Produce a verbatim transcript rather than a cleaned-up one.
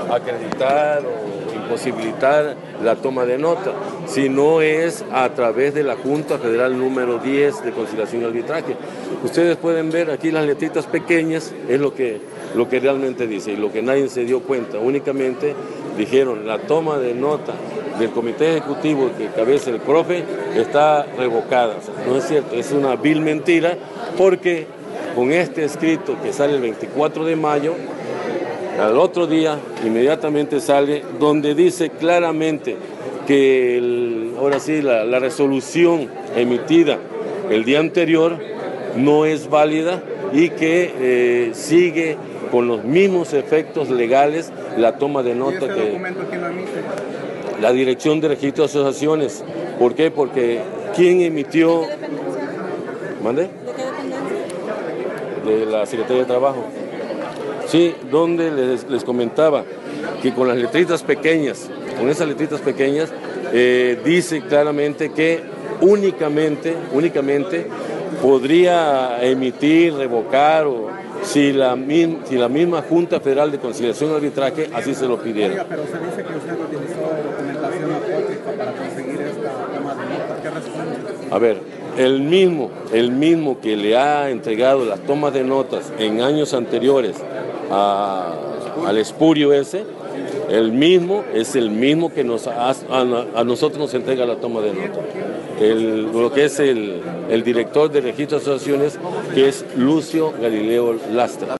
acreditar o imposibilitar la toma de nota, sino es a través de la Junta Federal número diez de Conciliación y Arbitraje. Ustedes pueden ver aquí las letritas pequeñas, es lo que, lo que realmente dice, y lo que nadie se dio cuenta, únicamente dijeron la toma de nota del comité ejecutivo que cabeza el profe está revocada. O sea, no es cierto, es una vil mentira, porque con este escrito que sale el veinticuatro de mayo, al otro día inmediatamente sale donde dice claramente que el, ahora sí la, la resolución emitida el día anterior no es válida y que eh, sigue con los mismos efectos legales la toma de nota. ¿Y este que documento quién lo emite? La Dirección de Registro de Asociaciones. ¿Por qué? Porque ¿quién emitió? ¿De qué dependencia? ¿Mande? ¿De qué dependencia? De la Secretaría de Trabajo. Sí, donde les, les comentaba que con las letritas pequeñas, con esas letritas pequeñas, eh, dice claramente que únicamente, únicamente podría emitir, revocar o si la, si la misma Junta Federal de Conciliación y Arbitraje así se lo pidiera. Oiga, pero se dice que usted utilizó documentación apócrifa para conseguir esta toma de nota. ¿Qué responde? A ver, el mismo, el mismo que le ha entregado las tomas de notas en años anteriores a, al espurio ese, el mismo es el mismo que nos a, a, a nosotros nos entrega la toma de nota. El, lo que es el, el director de registro de asociaciones, que es Lucio Galileo Lastra.